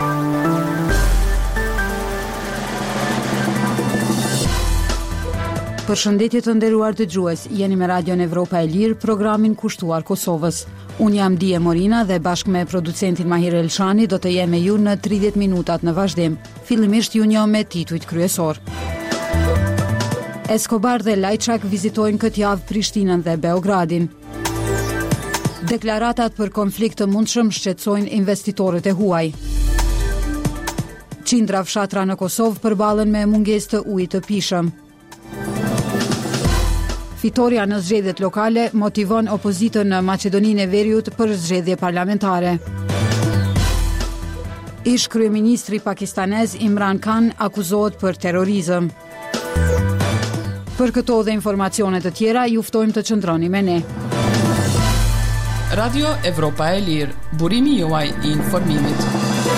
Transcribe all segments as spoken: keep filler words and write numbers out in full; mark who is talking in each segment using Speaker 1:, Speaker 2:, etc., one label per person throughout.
Speaker 1: Përshëndetje të nderuar dëgjues, jeni me Radion Evropa e Lirë, programin kushtuar Kosovës. Unë jam Dije Morina dhe bashkë me producentin Mahir Elshani do të jem me ju në tridhjetë minutat në vazhdim. Fillimisht ju njoh me titujt kryesor. Escobar dhe Lajçak vizitojnë këtë javë Prishtinën dhe Beogradin. Deklaratat për konflikt të mundshëm shqetësojnë investitorët e huaj. Qindra fshatra në Kosovë përballen me mungesë të ujit të pishëm. Fitoria në zgjedhjet lokale motivon opozitën në Maqedoninë e Veriut për zgjedhje parlamentare. Ish kryeministri pakistanez Imran Khan akuzohet për terrorizëm. Për këto dhe informacione të tjera, ju ftojmë të qëndroni me ne.
Speaker 2: Radio Evropa e Lirë, burimi juaj i informimit.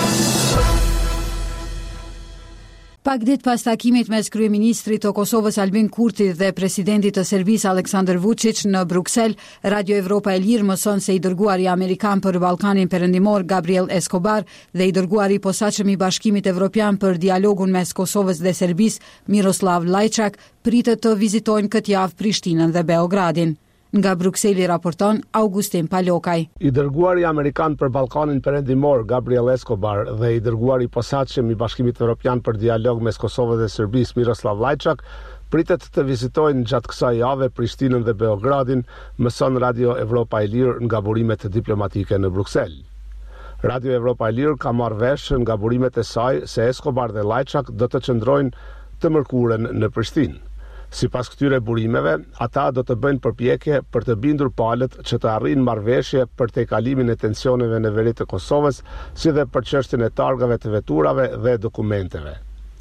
Speaker 1: Pak ditë pas takimit mes kryeministrit të Kosovës Albin Kurti dhe presidentit të Serbisë Aleksandar Vučić në Bruksel, Radio Evropa e Lirë mëson se i dërguari amerikan për Ballkanin Perëndimor Gabriel Escobar dhe i dërguari i posaçëm i Bashkimit Evropian për dialogun mes Kosovës dhe Serbisë Miroslav Lajçak pritet të vizitojnë këtë javë Prishtinën dhe Beogradin. Nga Brukseli raporton Augustin Palokaj.
Speaker 3: I dërguari amerikan për Ballkanin Perëndimor Gabriel Escobar dhe i dërguari i posaçëm i Bashkimit Evropian për dialog mes Kosovës dhe Serbisë Miroslav Lajçak pritet të vizitojnë gjatë kësaj jave Prishtinën dhe Beogradin, mëson Radio Evropa e Lirë nga burimet diplomatike në Bruksel. Radio Evropa e Lirë ka marrë vesh nga burimet e saj se Escobar dhe Lajçak do të qëndrojnë të mërkurën në Prishtinë. Sipas këtyre burimeve, ata do të bëjnë përpjekje për të bindur palët që të arrijnë marrëveshje për tejkalimin e tensioneve në veri të Kosovës, si dhe për çështjen e targave të veturave dhe dokumenteve.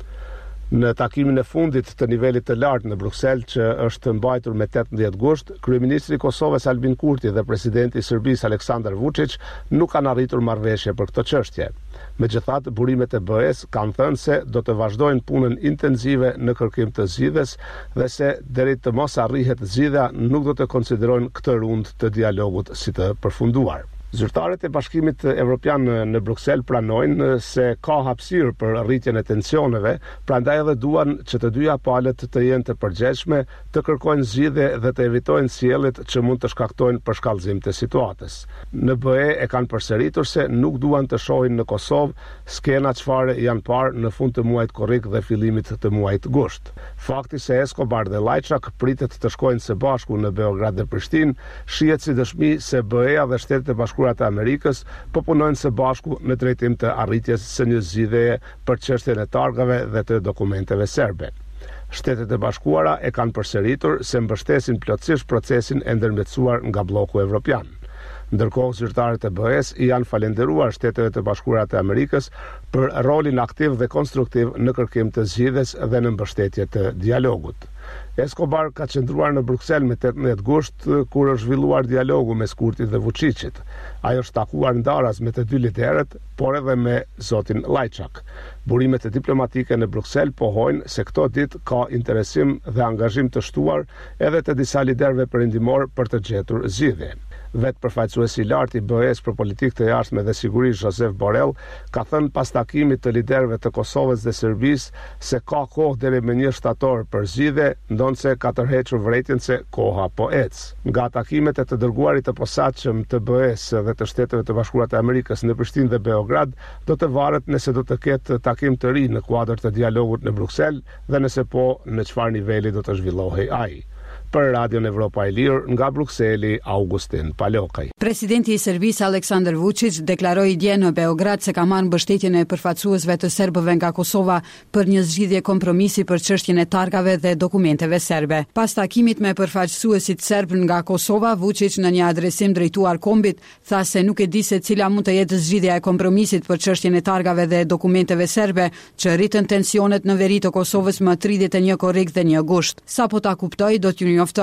Speaker 3: Në takimin e fundit të nivelit të lartë në Bruksel, që është mbajtur me tetëmbëdhjetë gusht, kryeministri i Kosovës Albin Kurti dhe presidenti i Serbisë Aleksandar Vučić nuk kanë arritur marrëveshje për këtë çështje. Megjithatë, burimet e B E-s kanë thënë se do të vazhdojnë punën intensive në kërkim të zgjidhjes dhe se deri të mos arrihet zgjidhja nuk do të konsiderojnë këtë rundë të dialogut si të përfunduar. Zyrtarët e Bashkimit Evropian në Bruksel pranojnë se ka hapësirë për rritjen e tensioneve, prandaj edhe duan që të dyja palët të jenë të përgjegjshme, të kërkojnë zgjidhje dhe të evitojnë sjelljet që mund të shkaktojnë përshkallëzim të situatës. Në B E e kanë përsëritur se nuk duan të shohin në Kosovë skena çfarë janë parë në fund të muajit korrik dhe fillimit të muajit gusht. Fakti se Escobar dhe Lajçak pritet të shkojnë së bashku në Beograd dhe Prishtinë shihet si dëshmi se B E-a dhe Shtetet e Bashkuara të Amerikës po punojnë së bashku në drejtim të arritjes së një zgjidhjeje për çështjen e targave dhe të dokumenteve serbe. Shtetet e Bashkuara e kanë përsëritur se mbështesin plotësisht procesin e ndërmjetësuar nga bloku evropian. Ndërkohë, zyrtarët e B E-s i janë falenderuar Shteteve të Bashkuara të Amerikës për rolin aktiv dhe konstruktiv në kërkim të zgjidhjes dhe në mbështetje të dialogut. Escobar ka qëndruar në Bruksel me tetëmbëdhjetë gusht, kur është zhvilluar dialogu mes Kurtit dhe Vučićit. Ai është takuar ndaras me të dy liderët, por edhe me zotin Lajçak. Burimet e diplomatike në Bruksel pohojnë se këto ditë ka interesim dhe angazhim të shtuar edhe të disa liderëve perëndimor për të gjetur zgjidhje. Vetë përfaqësuesi i lartë i B E-s për politikë të jashtme dhe siguri Josep Borrell ka thënë pas takimit të liderëve të Kosovës dhe Serbisë se ka kohë deri më një shtator për zgjidhje, ndonse ka tërhequr vërejtjen se koha po ec. Nga takimet e të dërguarit të posaçëm të B E-s dhe të Shteteve të Bashkuara të Amerikës në Prishtinë dhe Beograd do të varet nëse do të ketë takim të ri në kuadër të dialogut në Bruksel dhe nëse po, në çfarë niveli do të zhvillohej ai. Për Radion Evropa e Lirë, nga Brukseli, Augustin Palokaj.
Speaker 1: Presidenti i Serbisë Aleksandar Vučić deklaroi dje në Beograd se ka marrë mbështetjen e përfaqësuesve të serbëve nga Kosova për një zgjidhje kompromisi për çështjen e targave dhe dokumenteve serbe. Pas takimit me përfaqësuesit serb nga Kosova, Vučić në një adresim drejtuar kombit tha se nuk e di se cila mund të jetë zgjidhja e kompromisit për çështjen e targave dhe dokumenteve serbe, që rritën tensionet në veri të Kosovës më tridhjetë e një korrik dhe një gusht. Sapo ta kuptoi, do t'ju njoftoj.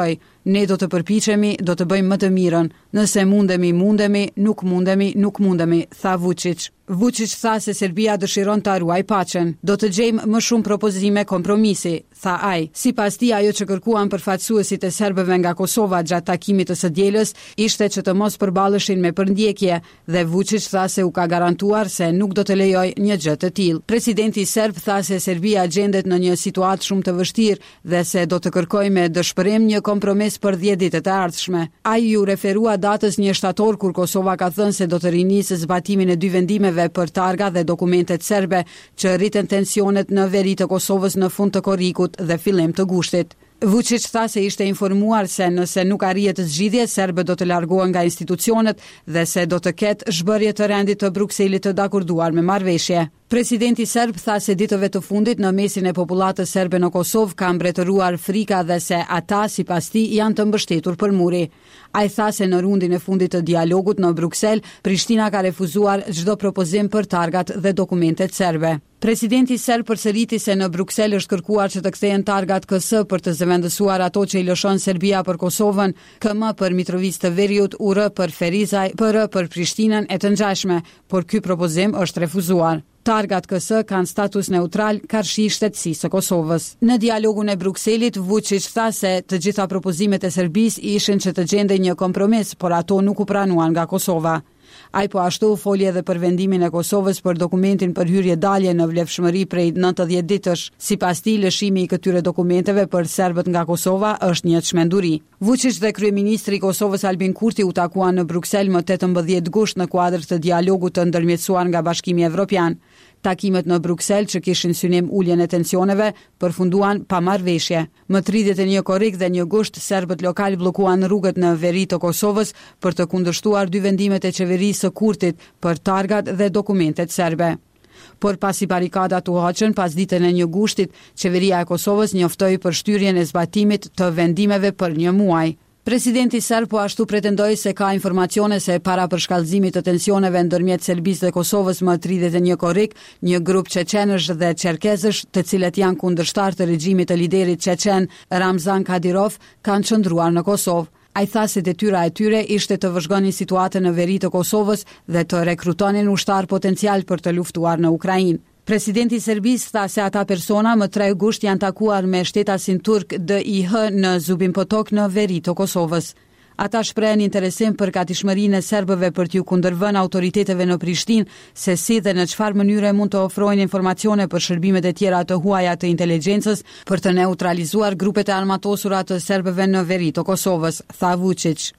Speaker 1: ne do të përpiqemi, do të bëjmë më të mirën. Nëse mundemi, mundemi, nuk mundemi, nuk mundemi, tha Vučić. Vučić tha se Serbia dëshiron të ruaj paqen. Do të gjejmë më shumë propozime kompromisi, tha ai. Sipas tij, ajo që kërkuan përfaqësuesit e serbëve nga Kosova gjatë takimit të së dielës ishte që të mos përballeshin me përndjekje dhe Vučić tha se u ka garantuar se nuk do të lejoj një gjë të tillë. Presidenti serb tha se Serbia gjendet në një situatë shumë të vështirë dhe se do të kërkojë me dëshpërim një kompromis për dhjetë ditët e ardhshme. Ai ju referua datës një shtator kur Kosova ka thënë se do të rinisë zbatimin e dy vendimeve për targa dhe dokumentet serbe që rriten tensionet në veri të Kosovës në fund të korrikut dhe fillim të gushtit. Vučić tha se ishte informuar se nëse nuk arrihet zgjidhje, serbët do të largohen nga institucionet dhe se do të ketë zhbërje të rendit të Brukselit të dakorduar me marrëveshje. Presidenti serb tha se ditëve të fundit në mesin e popullatës serbe në Kosovë ka mbretëruar frika dhe se ata, sipas tij, janë të mbështetur për muri. Ai tha se në rundin e fundit të dialogut në Bruksel, Prishtina ka refuzuar çdo propozim për targat dhe dokumentet serbe. Presidenti serb përsëriti se në Bruksel është kërkuar që të kthehen targat K S për të zëvendësuar ato që i lëshon Serbia për Kosovën, K M për Mitrovic të Veriut, U R për Ferizaj, P R për Prishtinën e të ngjashme, por ky propozim është refuzuar. Targat K S kanë status neutral karshi shtetësisë së Kosovës. Në dialogun e Brukselit, Vučić tha se të gjitha propozimet e Serbisë ishin që të gjendej një kompromis, por ato nuk u pranuan nga Kosova. Ai po ashtu foli edhe për vendimin e Kosovës për dokumentin për hyrje dalje në vlefshmëri prej nëntëdhjetë ditësh. Sipas tij, lëshimi i këtyre dokumenteve për serbët nga Kosova është një çmenduri. Vučić dhe kryeministri i Kosovës Albin Kurti u takuan në Bruksel më tetëmbëdhjetë gusht në kuadër të dialogut të ndërmjetësuar nga Bashkimi Evropian. Takimet në Bruksel që kishin synim uljen e tensioneve përfunduan pa marrëveshje. Më tridhjetë e një korrik dhe një gusht, serbët lokal bllokuan rrugët në veri të Kosovës për të kundërshtuar dy vendimet e qeverisë së Kurtit për targat dhe dokumentet serbe. Por pasi barikadat u hoqën pas ditën e një gushtit, qeveria e Kosovës njoftoi për shtyrjen e zbatimit të vendimeve për një muaj. Presidenti serb po ashtu pretendoi se ka informacione se para përshkallëzimit të tensioneve ndërmjet Serbisë dhe Kosovës më tridhjetë e një korrik, një grup çeçenësh dhe çerkezësh, të cilët janë kundërshtar të regjimit të liderit çeçen Ramzan Kadyrov, kanë qëndruar në Kosovë. Ai tha se detyra e tyre ishte të vëzhgonin situatën në veri të Kosovës dhe të rekrutonin ushtar potencial për të luftuar në Ukrainë. Presidenti i Serbisë tha se ata persona më tre gusht janë takuar me shtetasin turk D I H në Zubin-Potok në veri të Kosovës. Ata shprehen interesim për gatishmërinë e serbëve për t'ju kundërvënë autoriteteve në Prishtinë se si dhe në çfarë mënyre mund të ofrojnë informacione për shërbimet e tjera të huaja të inteligjencës për të neutralizuar grupet e armatosura të serbëve në veri të Kosovës, tha Vučić.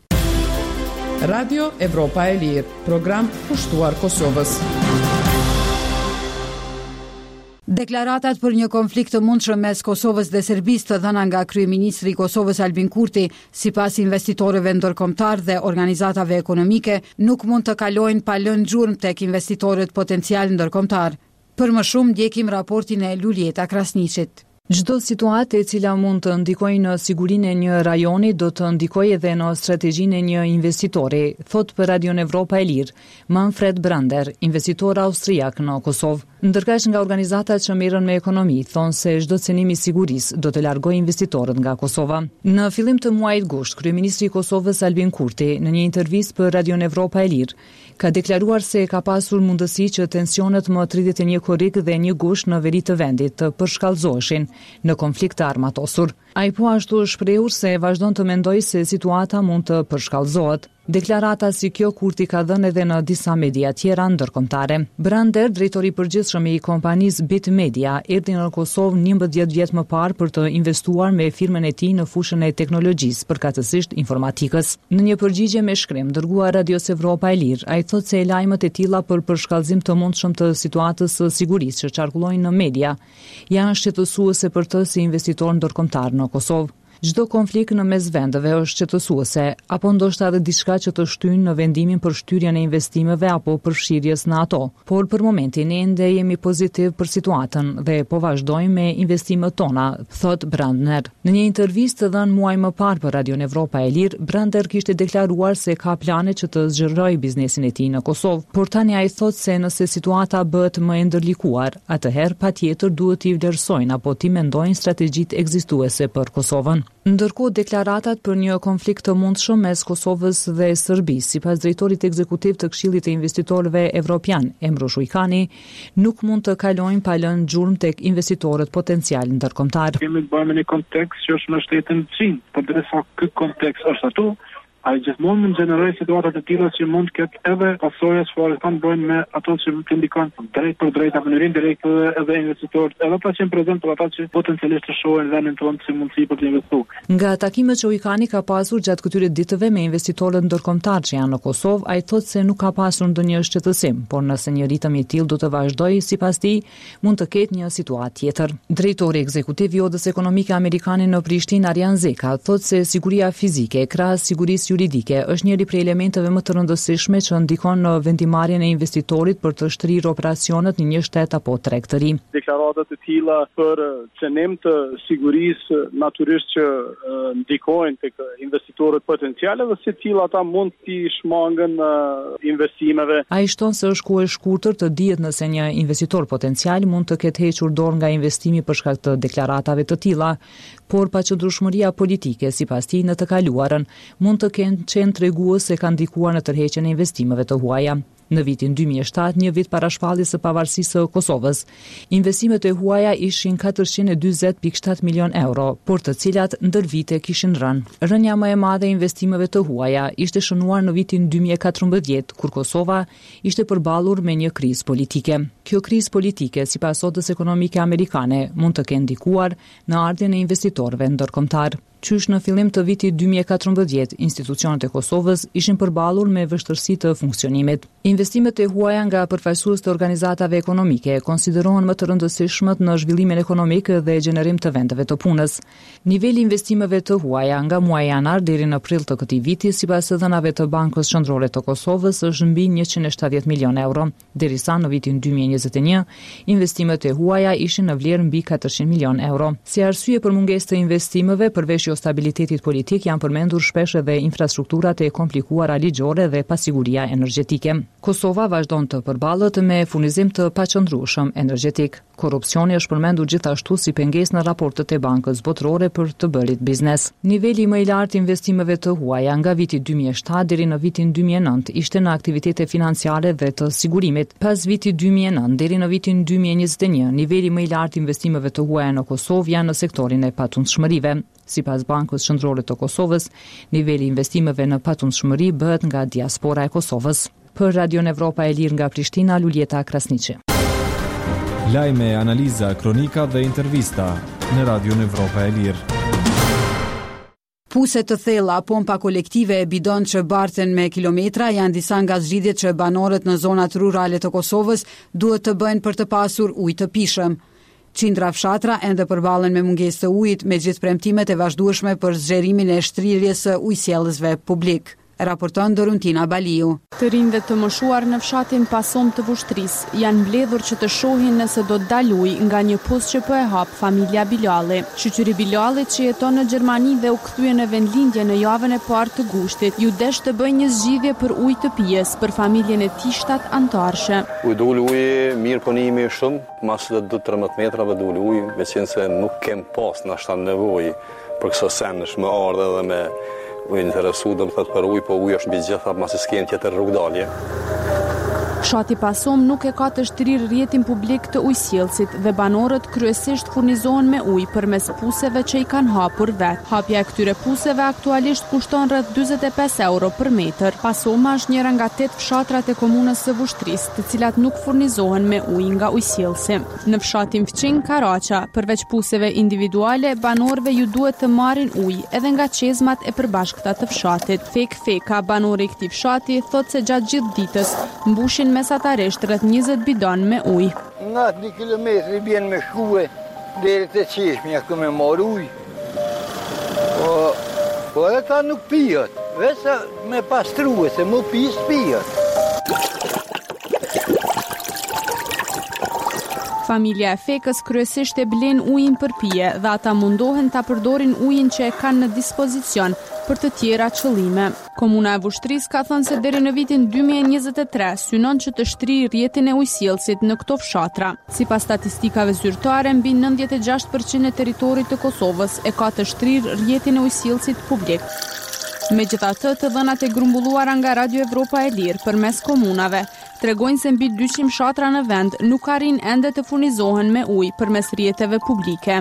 Speaker 2: Radio Evropa e Lirë, program pushtuar Kosovës.
Speaker 1: Deklaratat për një konflikt të mundshëm mes Kosovës dhe Serbisë të dhëna nga kryeministri i Kosovës Albin Kurti, sipas investitorëve ndërkombëtar dhe organizatave ekonomike, nuk mund të kalojnë pa lënë gjurmë tek investitorët potencial ndërkombëtar. Për më shumë ndjekim raportin e Luljeta Krasniqit.
Speaker 4: Çdo situatë e cila mund të ndikojë në sigurinë e një rajoni do të ndikojë edhe në strategjinë e një investitori, thot për Radio Evropa e Lirë Manfred Brander, investitor austriak në Kosovë. Ndërkësh nga organizatat që merren me ekonomi thonë se çdo cenim i sigurisë do të largojë investitorët nga Kosova. Në fillim të muajit gusht, kryeministri i Kosovës Albin Kurti në një intervistë për Radio Evropa e Lirë ka deklaruar se ka pasur mundësi që tensionet më tridhjetë e një korrik dhe një gusht në veri të vendit të përshkallëzoheshin në konflikt të armatosur. Ai po ashtu shprehur se vazhdon të mendojë se situata mund të përshkallëzohet. Deklarata si kjo Kurti ka dhënë edhe në disa media tjera ndërkombëtare. Brander, drejtori i përgjithshëm i kompanisë Bit Media, erdhi në Kosovë njëmbëdhjetë vjet më parë për të investuar me firmën e tij në fushën e teknologjisë, përkatësisht informatikës. Në një përgjigje me shkrim dërguar Radios Evropa e Lirë, ai thotë se lajmet e tilla për përshkallëzim të mundshëm të situatës së sigurisë që qarkullojnë në media janë shqetësuese për të si investitor ndërkombëtar në Kosovë. Çdo konflikt në mes vendeve është shqetësuese, apo ndoshta edhe diçka që të shtyjnë në vendimin për shtyrjen e investimeve apo përfshirjes në ato. Por për momentin ne ende jemi pozitiv për situatën dhe po vazhdojmë me investimet tona, thot Brander. Në një intervistë dhënë muaj më parë për Radio Evropa e Lirë, Brander kishte deklaruar se ka plane që të zgjerojë biznesin e tij në Kosovë. Por tani ai thotë se nëse situata bëhet më e ndërlikuar, atëherë patjetër duhet t'i vlerësojnë apo t'i mendojnë strategjitë ekzistuese për Kosovën. Ndërkohë deklaratat për një konflikt të mundshëm mes Kosovës dhe Serbisë, sipas drejtorit ekzekutiv të Këshillit të Investitorëve Evropian, Emro Shujkani, nuk mund të kalojnë pa lënë gjurmë tek investitorët potencial ndërkombëtar.
Speaker 5: Kemi të bëjmë në kontekst që është në shtetin çin, por derisa ky kontekst është aty, ai gjithmonë mund gjeneroj situata të tilla që mund të ketë edhe pasoja çfarë kanë bëjnë me ato që të ndikojnë drejt për drejt apo në mënyrë direkte edhe investitorët, edhe ata që janë prezant për ata që potencialisht të shohin vendin tonë si mundësi për të investuar.
Speaker 4: Nga takimet që Ujkani ka pasur gjatë këtyre ditëve me investitorët ndërkombëtar që janë në Kosovë, ai thotë se nuk ka pasur ndonjë shqetësim, por nëse një ritëm i tillë do të vazhdojë, sipas tij, mund të ketë një situatë tjetër. Drejtori ekzekutiv i Odës Ekonomike Amerikane në Prishtinë, Arjan Zeka, thotë se siguria fizike krahas sigurisë juridike është njëri prej elementeve më të rëndësishme që ndikon në vendimarrjen e investitorit për të shtrirë operacionet në një shtet apo treg të ri.
Speaker 6: Deklaratat e tilla për cenim të sigurisë natyrisht që ndikojnë tek investitorët potenciale dhe si tilla ata mund të shmangën investimeve.
Speaker 4: Ai shton se është kohë e shkurtër të dihet nëse një investitor potencial mund të ketë hequr dorë nga investimi për shkak të deklaratave të tilla, por paqëndrueshmëria politike sipas tij në të kaluarën mund të kenë qenë tregues se ka ndikuar në tërheqjen e investimeve të huaja. Në vitin dy mijë e shtatë, një vit para shpalljes së pavarësisë së Kosovës, investimet e huaja ishin katërqind e dyzet pikë shtatë milion euro, por të cilat ndër vite kishin rënë. Rënja më e madhe e investimeve të huaja ishte shënuar në vitin dy mijë e katërmbëdhjetë, kur Kosova ishte përballur me një krizë politike. Kjo krizë politike, sipas Odës Ekonomike Amerikane, mund të kenë ndikuar në ardhmën e investitorëve ndërkombëtar. Qysh në fillim të vitit dy mijë e katërmbëdhjetë, institucionet e Kosovës ishin përballur me vështirësi të funksionimit. Investimet e huaja nga përfaqësues të organizatave ekonomike konsiderohen më të rëndësishmet në zhvillimin ekonomik dhe gjenerim të vendeve të punës. Niveli i investimeve të huaja nga muaji janar deri në prill të këtij viti, sipas dhënave të Bankës Qendrore të Kosovës, është mbi njëqind e shtatëdhjetë milion euro, derisa në vitin dy mijë e njëzet e një investimet e huaja ishin në vlerë mbi katërqind milion euro. Si arsye për mungesë të investimeve, përveç stabilitetit politik, janë përmendur shpesh edhe infrastrukturat e komplikuara ligjore dhe pasiguria energjetike. Kosova vazhdon të përballet me furnizim të paqëndrueshëm energjetik. Korrupsioni është përmendur gjithashtu si pengesë në raportet e Bankës Botërore për të bërit biznes. Niveli më i lartë i investimeve të huaja nga viti dy mijë e shtatë deri në vitin dy mijë e nëntë ishte në aktivitete financiare dhe të sigurimit. Pas vitit dy mijë e nëntë deri në vitin dy mijë e njëzet e një, niveli më i lartë i investimeve të huaja në Kosovë janë në sektorin e patundshmërive. Sipas Bankës Qendrore të Kosovës, niveli i investimeve në patundshmëri bëhet nga diaspora e Kosovës. Për Radion Evropa e Lirë nga Prishtina, Luljeta Krasniqi.
Speaker 7: Lajme, analiza, kronika dhe intervista në Radion Evropa e Lirë.
Speaker 1: Puse të thella, pompa kolektive e bidon që barten me kilometra janë disa nga zgjidhjet që banorët në zonat rurale të Kosovës duhet të bëjnë për të pasur ujë të pishëm. Qindra fshatra ende përballen me mungesë të ujit me gjithë premtimet e vazhdueshme për zgjerimin e shtrirjes së ujësjellësve publik. Raporton Doruntina Baliu.
Speaker 8: Të rinjve të moshuar në fshatin Pasom të Vushtrisë janë mbledhur që të shohin nëse do të dalë ujë nga një pus që po e hap familja Bilali. Shoqëri Bilali që jeton në Gjermani dhe u kthye në vendlindje në javën e parë të gushtit, ju desh të bëjë një zgjidhje për ujë të pijes për familjen e tij shtat antarëshe.
Speaker 9: U doli ujë mirë punimi shumë, mas të tretëmbëdhjetë metrave doli ujë, veçanse nuk kem pas na shtan nevojë për këso senësh me ardhe dhe me u interesu dhe më thëtë për ujë, po ujë është mbi gjitha masi s'kem tjetër rrugdalje.
Speaker 8: Fshati Pasom nuk e ka të shtrirë rrjetin publik të ujësjellësit dhe banorët kryesisht furnizohen me ujë përmes puseve që i kanë hapur vet. Hapja e këtyre puseve aktualisht kushton rreth dyzet e pesë euro për metër. Pasoma është njëra nga tetë fshatrat e komunës së Vushtrisë, të cilat nuk furnizohen me ujë nga ujësjellësi. Në fshatin Fqin, Karaqa, përveç puseve individuale, banorëve ju duhet të marrin ujë edhe nga çezmat e përbashkëta të fshatit. Fek Feka, banori i këtij fshati, thotë se gjatë gjithë ditës mbushin mesatarisht rreth njëzet bidon me ujë.
Speaker 10: Nga një kilometri bjen me shkue deri te çeshmja ku me marr ujë. Po, po edhe ta nuk pijet, vetë me pastrue se më pis pijet.
Speaker 8: Familja e Fekës kryesisht e blen ujin për pije dhe ata mundohen ta përdorin ujin që e kanë në dispozicion për të tjera qëllime. Komuna e Vushtrisë ka thënë se deri në vitin dy mijë e njëzet e tre synon që të shtrijë rrjetin e ujësjellësit në këto fshatra. Sipas statistikave zyrtare, mbi nëntëdhjetë e gjashtë përqind e territorit të Kosovës e ka të shtrirë rrjetin e ujësjellësit publik. Megjithatë, të dhënat e grumbulluara nga Radio Evropa e Lirë përmes komunave tregojnë se mbi dyqind fshatra në vend nuk arrin ende të furnizohen me ujë përmes rrjeteve publike.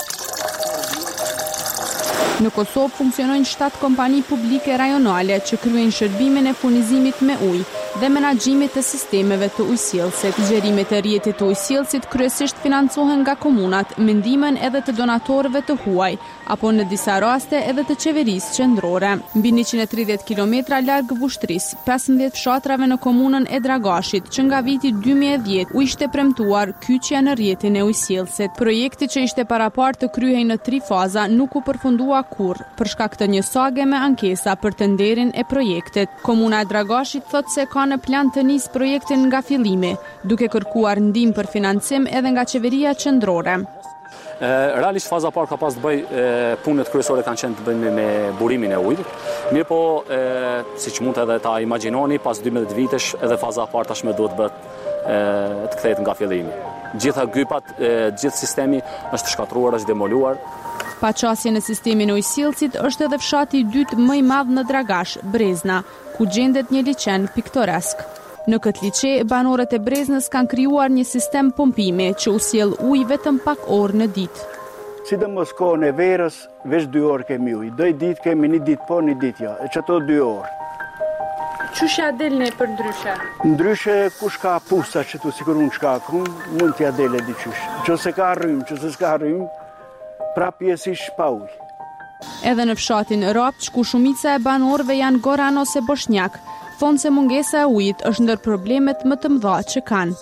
Speaker 8: Në Kosovë funksionojnë shtatë kompani publike rajonale që kryejnë shërbimin e furnizimit me ujë dhe menaxhimit të sistemeve të ujësjellësit. Xherimet e rrjetit të ujësjellësit kryesisht financohen nga komunat me ndihmën edhe të donatorëve të huaj, apo në disa raste edhe të qeverisë qendrore. Mbi njëqind e tridhjetë kilometra larg Vushtrisë, pesëmbëdhjetë fshatrave në komunën e Dragashit, që nga viti dy mijë e dhjetë u ishte premtuar kyçja në rrjetin e ujësjellësit. Projekti që ishte paraparë të kryhej në tri faza nuk u përfundua kurrë për shkak të një sage me ankesa për tenderin e projektit. Komuna e Dragashit thotë se ka në plan të nisë projektin nga fillimi, duke kërkuar ndihmë për financim edhe nga qeveria qendrore.
Speaker 11: Realisht faza parë ka pas të bëj punët kryesore kanë qenë të bëjnë me burimin e ujit. Mirë po, siç mund edhe ta imagjinoni, pas dymbëdhjetë vitesh edhe faza e parë tashmë duhet bëhet të kthehet nga fillimi. Gjitha gypat, gjithë sistemi është shkatruar, është demoluar.
Speaker 8: Paqasje në sistemin e ujësjellësit është edhe fshati i dytë më i madh në Dragash, Brezna, ku gjendet një liçen piktoresk. Në këtë liçe, banorët e Breznës kanë krijuar një sistem pompimi që u sjell ujë vetëm pak orë në ditë.
Speaker 12: Sidomos kohën e verës, veç dy orë kemi ujë. Do i ditë kemi një ditë po, një ditë ja, e çato dy orë.
Speaker 8: Çushja delne për ndryshe?
Speaker 12: Ndryshe kush ka pusa që tu sigurun shkakun, mund t'ja dele diqysh. Nëse ka rrym, nëse s'ka rrym, pra pjesësh pa ujë.
Speaker 8: Edhe në fshatin Rapç, ku shumica e banorëve janë goran ose bosnjak, thonë se mungesa e ujit është ndër problemet më të mëdha që kanë.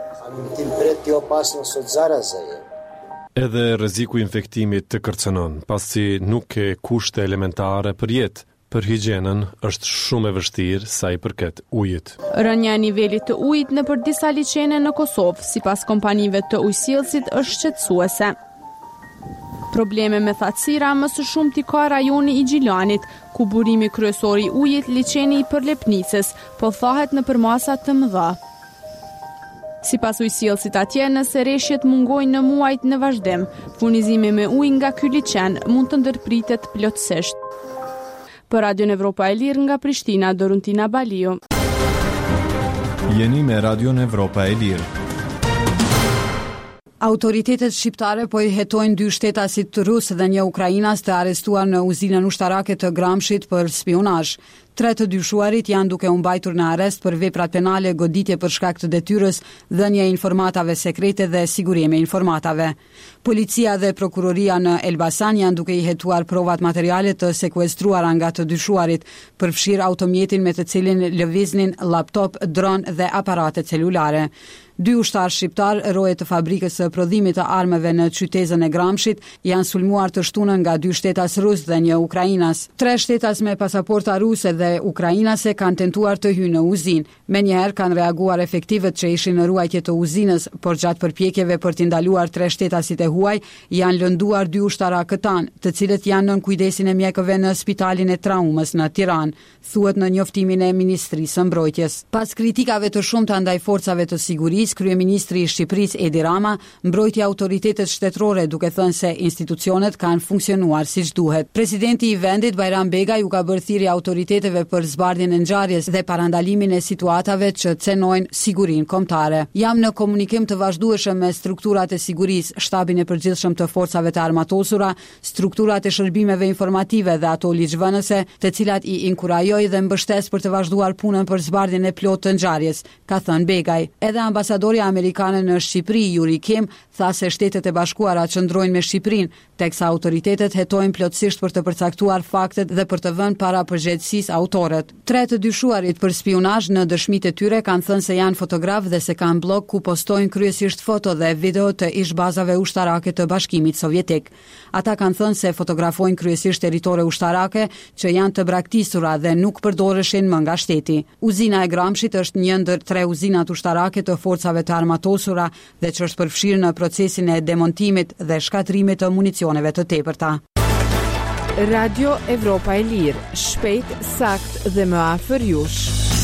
Speaker 7: Edhe rreziku i infektimit të kërcënon, pasi nuk ke kushte elementare për jetë. Për higjienën është shumë e vështirë sa i përket ujit.
Speaker 8: Rënja e nivelit të ujit nëpër disa liçene në Kosovë, sipas kompanive të ujësjellësit, është shqetësuese. Probleme me thatësira më së shumti ka rajoni i Gjilanit, ku burimi kryesor i ujit, liçeni i Përlepnicës, po thahet në përmasa të mëdha. Sipas ujësjellësit atje, nëse rreshjet mungojnë në muajt në vazhdim, furnizimi me ujë nga ky liçen mund të ndërpritet plotësisht. Për Radio Evropa e Lirë nga Prishtina, Doruntina Balio.
Speaker 7: Jeni me Radio Evropa e Lirë.
Speaker 1: Autoritetet shqiptare po i hetojnë dy shtetasit rus dhe një ukrainas të arrestuar në uzinën ushtarake të Gramshit për spionazh. Tre të dyshuarit janë duke u mbajtur në arrest për veprat penale, goditje për shkak të detyrës, dhënie e informatave sekrete dhe sigurime informatave. Policia dhe prokuroria në Elbasan janë duke i hetuar provat materiale të sekuestruara nga të dyshuarit, përfshirë automjetin me të cilin lëviznin laptop, dron dhe aparate celulare. Dy ushtar shqiptar, roje të fabrikës së prodhimit të armëve në qytetin e Gramshit, janë sulmuar të shtunën nga dy shtetas rus dhe një ukrainas. Tre shtetas me pasaporta ruse dhe ukrainase kanë tentuar të hyjnë në uzinë. Menjëherë kanë reaguar efektivët që ishin në ruajtje të uzinës, por gjatë përpjekjeve për t'i ndaluar tre shtetasit e huaj, janë lënduar dy ushtara këtan, të cilët janë nën kujdesin e mjekëve në spitalin e traumës në Tiranë, thuhet në njoftimin e Ministrisë së Mbrojtjes. Pas kritikave të shumta ndaj forcave të sigurisë, kryeministri i Shqipërisë Edi Rama mbrojti autoritetet shtetërore duke thënë se institucionet kanë funksionuar siç duhet. Presidenti i vendit Bajram Begaj u ka bërë thirrje autoriteteve për zbardhjen e ngjarjes dhe parandalimin e situatave që cenojnë sigurinë kombëtare. Jam në komunikim të vazhdueshëm me strukturat e sigurisë, shtabin e përgjithshëm të forcave të armatosura, strukturat e shërbimeve informative dhe ato ligjvënëse, të cilat i inkurajoj dhe mbështes për të vazhduar punën për zbardhjen e plotë të ngjarjes, ka thënë Begaj. Edhe ambasadorja amerikane në Shqipëri, Yuri Kim, tha se Shtetet e Bashkuara qëndrojnë me Shqipërinë, teksa autoritetet hetojnë plotësisht për të përcaktuar faktet dhe për të vënë para përgjegjësisë autorët. Tre të dyshuarit për spionazh në dëshmitë e tyre kanë thënë se janë fotograf dhe se kanë blog ku postojnë kryesisht foto dhe video të ish-bazave ushtarake të Bashkimit Sovjetik. Ata kanë thënë se fotografojnë kryesisht territore ushtarake që janë të braktisura dhe nuk përdoreshin më nga shteti. Uzina e Gramshit është një ndër tre uzinat ushtarake të forcave të armatosura dhe që është përfshirë në procesin e demontimit dhe shkatrimit të municioneve të tepërta.
Speaker 8: Radio Evropa e Lirë, shpejt, sakt dhe më afër jush.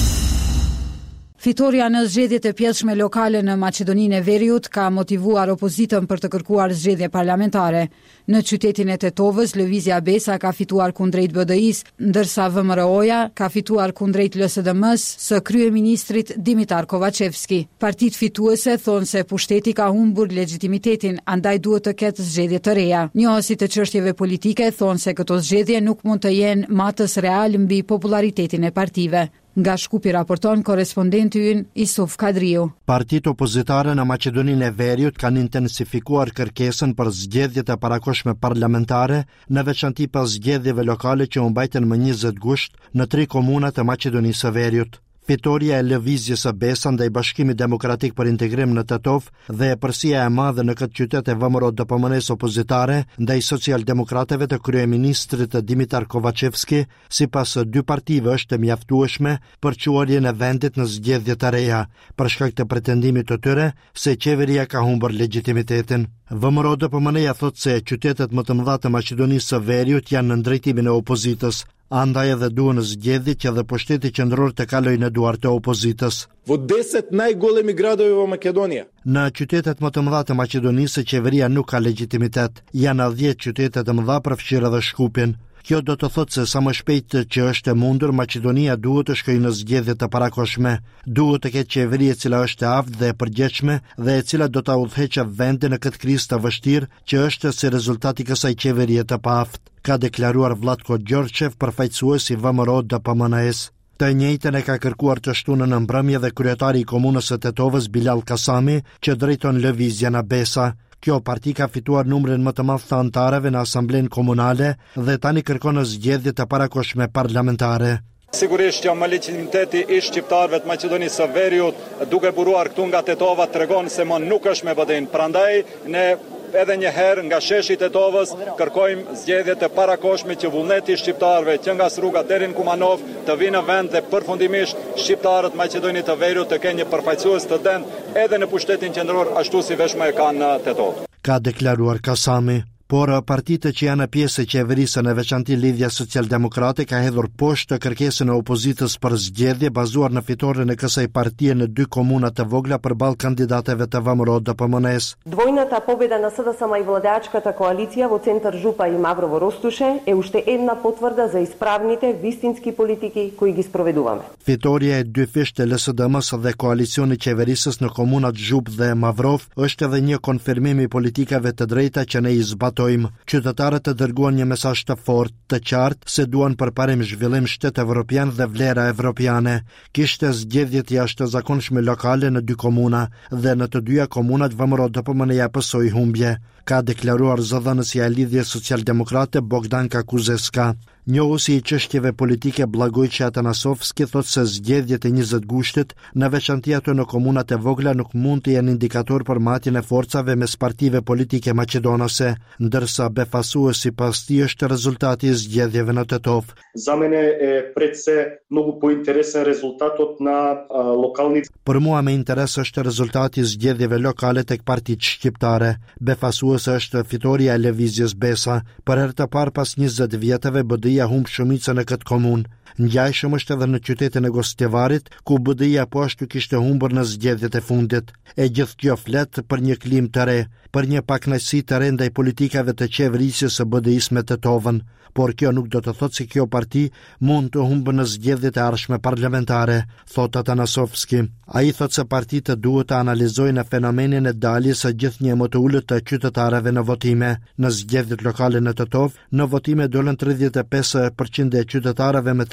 Speaker 1: Fitoria në zgjedhjet e pjesshme lokale në Maqedoninë e Veriut ka motivuar opozitën për të kërkuar zgjedhje parlamentare. Në qytetin e Tetovës, Lëvizja Besa ka fituar kundrejt B D I-s, ndërsa V M R O-ja ka fituar kundrejt L S D M-s së kryeministrit Dimitar Kovacevski. Partitë fituese thonë se pushteti ka humbur legjitimitetin, andaj duhet të ketë zgjedhje të reja. Njohësit të çështjeve politike thonë se këto zgjedhje nuk mund të jenë matës real mbi popularitetin e partive. Nga Shkupi raporton korespondenti ynë Isuf Kadriu.
Speaker 13: Partitë opozitare në Maqedoninë e Veriut kanë intensifikuar kërkesën për zgjedhjet e parakohshme parlamentare, në veçanti pas zgjedhjeve lokale që u mbajtën më njëzet gusht në tre komuna të Maqedonisë së Veriut. Fitoria e Lëvizjes së Besa ndaj Bashkimit Demokratik për Integrim në Tetov dhe përsia e madhe në këtë qytet e V M R O D P M N-s opozitare ndaj socialdemokratëve të kryeministrit Dimitar Kovacevski, sipas dy partive është e mjaftueshme për quarjen e vendit në zgjedhje të reja, për shkak të pretendimit të tyre se qeveria ka humbur legjitimitetin. V M R O D P M N-ja thotë se qytetet më të mëdha të Maqedonisë së Veriut janë në drejtimin e opozitës. Andaj edhe duhen zgjedhje që dhe pushteti qendror të kalojë në duart të opozitës.
Speaker 14: Во десет најголеми градови во Македонија.
Speaker 13: Në qytetet më të mëdha të Maqedonisë, qeveria nuk ka legitimitet. Janë dhjetë qytete të mëdha përfshirë edhe Shkupin. Kjo do të thotë se sa më shpejt që është e mundur, Maqedonia duhet të shkojë në zgjedhje të parakohshme. Duhet të ketë qeveri e cila është e aftë dhe e përgjegjshme dhe e cila do ta udhëheqë vendin në këtë krizë të vështirë që është si rezultati i kësaj qeverie të paaftë, ka deklaruar Vlatko Gjorçev, përfaqësuesi i V M R O D P M N-s. Të njëjtën e ka kërkuar të shtunën në mbrëmje dhe kryetari i komunës së Tetovës Bilal Kasami, që drejton lëvizjen e Besa. Kjo parti ka fituar numrin më të madh të anëtarëve në asamblenë komunale dhe tani kërkon zgjedhje të parakohshme parlamentare.
Speaker 15: Sigurisht që legitimiteti i shqiptarëve të Maqedonisë së Veriut duke buruar këtu nga Tetova tregon se më nuk është me B D I-n. Prandaj ne edhe një herë nga sheshi i Tetovës kërkojmë zgjedhje të parakohshme që vullneti i shqiptarëve që nga Sruga deri në Kumanov të vinë në vend dhe përfundimisht shqiptarët Maqedonisë të Veriut të kenë një përfaqësues të dënë edhe në pushtetin qendror ashtu si veç më e kanë në Tetovë.
Speaker 13: Ka deklaruar Kasami. Por partitë që janë pjesë e qeverisë, në veçanti Lidhja Socialdemokrate, ka hedhur poshtë kërkesën e opozitës për zgjedhje bazuar në fitoren e kësaj partie në dy komuna të vogla përballë kandidateve të V M R O D P M N-s.
Speaker 16: Двойната победа на С D S M и владеачката коалиција во центар Жупа и Маврово Ростуше е уште една потврда за исправните вистински политики кои ги спроведуваме.
Speaker 13: Fitoria e dy fish të L S D M-s dhe koalicioni qeverisës në komunat Zhup dhe Mavrov është edhe një konfirmim i politikave të drejta që ne i zbatojmë. Qytetarët të dërguan një mesazh të fortë, të qartë se duan përparim zhvillim shtet evropian dhe vlera evropiane. Kishte zgjedhje të jashtëzakonshme lokale në dy komuna dhe në të dyja komunat V M R O D P M N-ja pësoi humbje, ka deklaruar zëdhënësja e Lidhjes Socialdemokrate Bogdanka Kuzeska. Njohuesi i çështjeve politike Blagojçi Atanasovski thotë se zgjedhjet e njëzet gushtit, në veçanti ato në komunat e vogla, nuk mund të jenë indikator për matjen e forcave mes partive politike maqedonase, ndërsa befasuesi pas tij është rezultati i zgjedhjeve në Tetov.
Speaker 17: За мене е пред се многу поинтересен резултатот на локални.
Speaker 13: Për mua me interes është rezultati i zgjedhjeve lokale tek partitë shqiptare. Befasuese është fitoria e Lëvizjes Besa. Për herë të parë pas njëzet vjetëve B D I-ja humb shumicën në këtë komunë. Ngjajshëm është edhe në qytetin e Gostivarit, ku B D I-ja po ashtu kishte humbur në zgjedhjet e fundit. E gjithë kjo flet për një klim të re, për një pakënaqësi të re ndaj politikave të qeverisjes së B D I-s me Tetovën, por kjo nuk do të thotë se kjo parti mund të humbë në zgjedhjet e ardhshme parlamentare, thot Atanasovski. Ai thotë se partitë duhet të analizojnë fenomenin e daljes së gjithnjë më të ulët të qytetarëve në votime. Në zgjedhjet lokale në Tetov, në votime dolën tridhjetë e pesë përqind e qytetarëve me të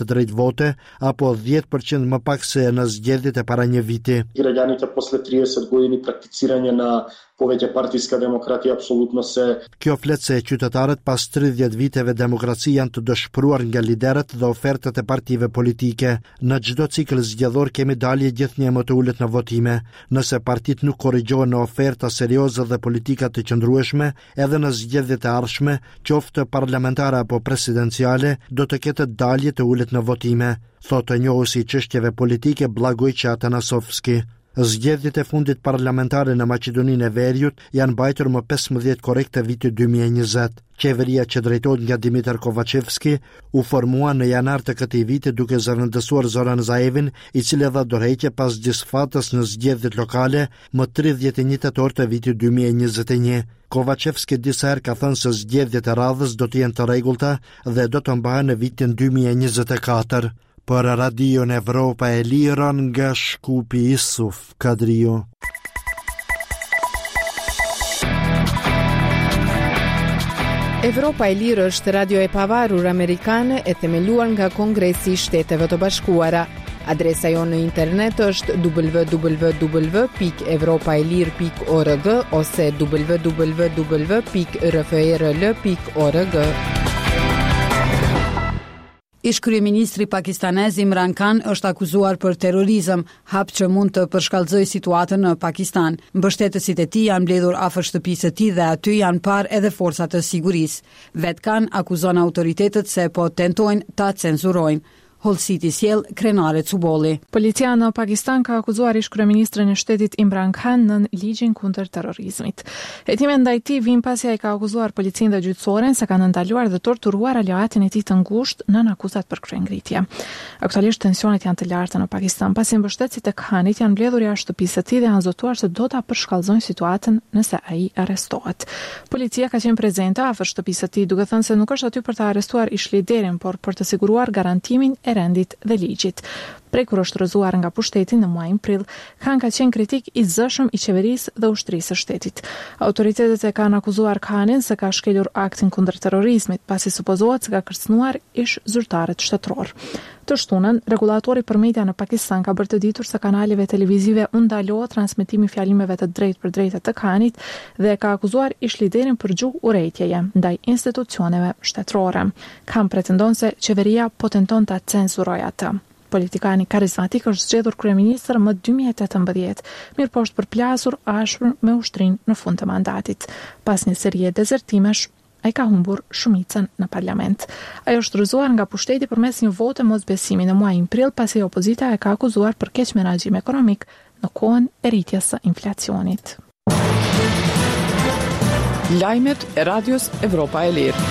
Speaker 13: drejt vote, apo dhjetë përqind më pak se në zgjedhjet e para një viti.
Speaker 17: Граѓаните после триесет години практицирање на повеќе партиска демократија апсолутно се.
Speaker 13: Kjo flet se qytetarët pas tridhjetë viteve demokraci janë të dëshpëruar nga liderët dhe ofertat e partive politike. Në çdo cikël zgjedhor kemi dalje gjithnjë më të ulët në votime. Nëse partitë nuk korrigjohen në oferta serioze dhe politika të qëndrueshme, edhe në zgjedhjet e ardhshme, qoftë parlamentare apo presidenciale, do të ketë dalje të ulët në votime, thotë njohuesi i çështjeve politike Blagojqa Atanasovski. Zgjedhjet e fundit parlamentare në Maqedoninë e Veriut janë mbajtur më pesëmbëdhjetë korrik të vitit dy mijë e njëzet. Qeveria që drejtohet nga Dimitar Kovacevski u formua në janar të këtij viti duke zëvendësuar Zoran Zaevin, i cili dha dorëheqje pas disfatës në zgjedhjet lokale më tridhjetë e një tetor të vitit dy mijë e njëzet e një. Kovacevski disa herë ka thënë se zgjedhjet e radhës do të jenë të rregullta dhe do të mbahen në vitin dy mijë e njëzet e katër. Për Radion Evropa e Liran nga Shkupi Isuf Kadrio.
Speaker 18: Evropa e Lirë është radio e pavarur amerikane e themeluar nga Kongresi i Shteteve të Bashkuara. Adresa jonë në internet është w w w pikë evropaelir pikë org ose w w w pikë r f r l pikë org.
Speaker 1: Ish kryeministri pakistanez Imran Khan është akuzuar për terrorizëm, hap që mund të përshkallëzojë situatën në Pakistan. Mbështetësit e tij janë mbledhur afër shtëpisë së tij dhe aty janë parë edhe forcat të sigurisë. Vet Khan akuzon autoritetet se po tentojnë ta cenzurojnë. Holsiti sjell Krenare Cubolli.
Speaker 8: Policia në Pakistan ka akuzuar ish kryeministrin e shtetit Imran Khan në ligjin kundër terrorizmit. Hetimet ndaj tij vijnë pasi ai ka akuzuar policinë dhe gjyqësoren se kanë ndaluar dhe torturuar aleatin e tij të ngushtë nën akuzat për kryengritje. Aktualisht tensionet janë të larta në Pakistan pasi mbështetësit e Khanit janë mbledhur jashtë shtëpisë së tij dhe janë zotuar se do ta përshkallëzojnë situatën nëse ai arrestohet. Policia ka qenë prezente afër shtëpisë së tij duke thënë se nuk është aty për të arrestuar ish liderin, por për të siguruar garantimin e rendit dhe ligjit. Prej kur është rrëzuar nga pushteti në muajin prill, Khan ka qenë kritik i zëshëm i qeverisë dhe ushtrisë së shtetit. Autoritetet e kanë akuzuar Khanin se ka shkelur aktin kundër terrorizmit, pasi supozohet se ka kërcënuar ish zyrtarët shtetëror. Të shtunën, regulatori për media në Pakistan ka bërë të ditur se kanaleve televizive u ndalohet transmetimi i fjalimeve të drejtë për drejtë të Khanit dhe ka akuzuar ish liderin për gjuhë urrejtjeje ndaj institucioneve shtetërore. Khan pretendon se qeveria po tenton ta cenzurojë atë. Politikani karizmatik është zgjedhur kryeministër më dy mijë e tetëmbëdhjetë, mirë po është përplasur ashpër me ushtrinë në fund të mandatit. Pas një serie dezertimesh, ai ka humbur shumicën në parlament. Ai është rrëzuar nga pushteti përmes një vote mosbesimi në muajin prill pasi opozita e ka akuzuar për keq menaxhim ekonomik në kohën e rritjes së inflacionit.
Speaker 2: Lajmet e Radios Evropa e Lirë.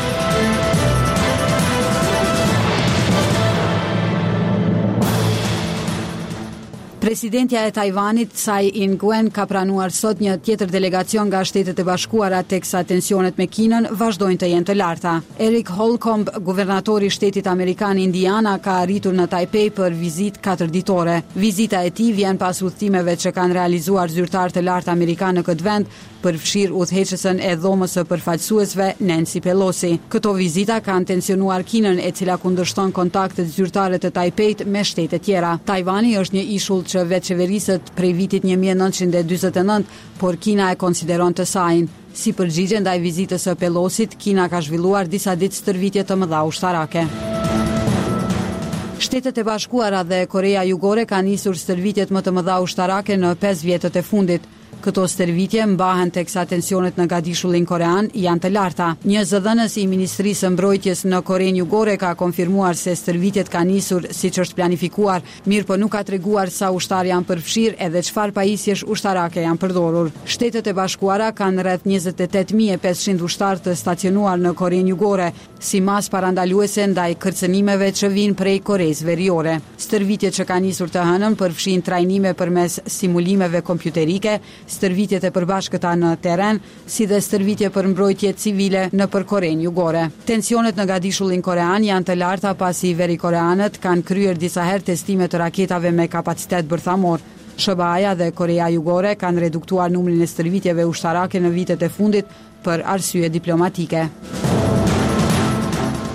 Speaker 1: Presidentja e Tajvanit, Tsai Ing-wen, ka pranuar sot një tjetër delegacion nga Shtetet e Bashkuara, teksa tensionet me Kinën vazhdojnë të jenë të larta. Eric Holcomb, guvernatori i shtetit amerikan Indiana, ka arritur në Taipei për vizitë katërditore. Vizita e tij vjen pas udhëtimeve që kanë realizuar zyrtarë të lartë amerikanë në këtë vend, përfshir udhëheqësën e dhomës së përfaqësuesve Nancy Pelosi. Këto vizita kanë tensionuar Kinën, e cila kundërshton kontaktet zyrtare të Taipeit me shtete tjera. Tajvani është një ishull që vetë qeverisët prej vitit një mijë e nëntëqind e dyzet e nëntë, por Kina e konsideron të sajin. Si përgjigje ndaj vizitës së Pelosit, Kina ka zhvilluar disa ditë stërvitje të mëdha ushtarake. Shtetet e Bashkuara dhe Korea Jugore kanë nisur stërvitjet më të mëdha ushtarake në pesë vjetët e fundit. Këto stërvitje mbahen teksa tensionet në Gadishullin korean janë të larta. Një zëdhënës i Ministrisë së Mbrojtjes në Korenë Jugore ka konfirmuar se stërvitjet kanë nisur siç është planifikuar, mirë po nuk ka treguar sa ushtar janë përfshirë edhe çfarë pajisjesh ushtarake janë përdorur. Shtetet e Bashkuara kanë rreth njëzet e tetë mijë e pesëqind ushtarë të stacionuar në Korenë Jugore, si mas parandaluese ndaj kërcënimeve që vijnë prej Koresë Veriore. Stërvitjet që kanë nisur të hënën përfshin trajnime përmes simulimeve kompjuterike, stërvitjet e përbashkëta në terren, si dhe stërvitje për mbrojtje civile në për Korenë Jugore. Tensionet në Gadishullin korean janë të larta pasi verikoreanët kanë kryer disa herë testime të raketave me kapacitet bërthamor. S B A-ja dhe Korea Jugore kanë reduktuar numrin e stërvitjeve ushtarake në vitet e fundit për arsye diplomatike.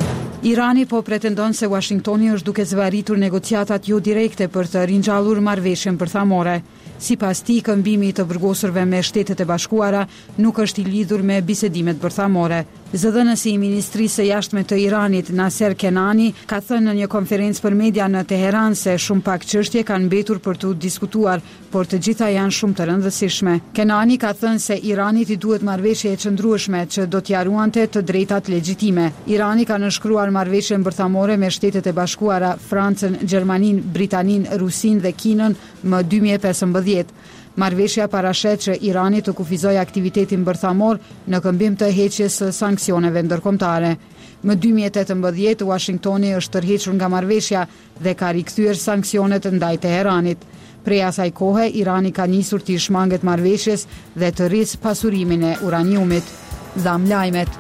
Speaker 1: Irani po pretendon se Washingtoni është duke zvarritur negociatat jo direkte për të ringjallur marrëveshjen bërthamore. Sipas tij, këmbimi të burgosurve me Shtetet e Bashkuara nuk është i lidhur me bisedimet bërthamore. Zëdhënësi i Ministrisë së Jashtme të Iranit, Naser Kenani, ka thënë në një konferencë për media në Teheran se shumë pak çështje kanë mbetur për të diskutuar, por të gjitha janë shumë të rëndësishme. Kenani ka thënë se Iranit i duhet marrëveshje e qëndrueshme që do t'i ruante të drejtat legjitime. Irani ka nënshkruar marrëveshjen bërthamore me Shtetet e Bashkuara, Francën, Gjermaninë, Britaninë, Rusinë dhe Kinën më dy mijë e pesëmbëdhjetë. Marrëveshja parashet që Irani të kufizojë aktivitetin bërthamor në këmbim të heqjes së sanksioneve ndërkombëtare. Më dy mijë e tetëmbëdhjetë, Washingtoni është tërhequr nga marrëveshja dhe ka rikthyer sanksionet ndaj Teheranit. Prej asaj kohe, Irani ka nisur të shmanget marrëveshjes dhe të rrisë pasurimin e uraniumit. Dham lajmet.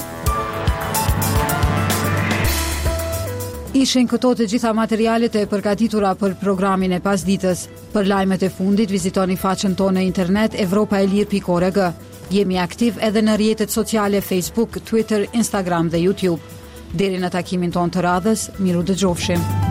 Speaker 1: Ishin këto të gjitha materialet e përgatitura për programin e pasditës. Për lajmet e fundit, vizitoni faqen tonë në internet evropa e lir pikë org. Jemi aktiv edhe në rrjetet sociale Facebook, Twitter, Instagram dhe YouTube. Deri në takimin tonë të radhës, miru dëgjofshim.